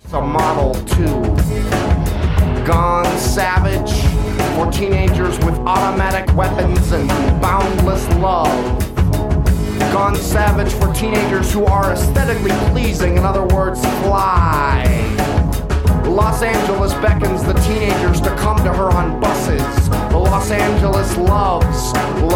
A Model 2. Gone Savage for teenagers with automatic weapons and boundless love. Gone Savage for teenagers who are aesthetically pleasing, in other words, fly. Los Angeles beckons the teenagers to come to her on buses. Los Angeles loves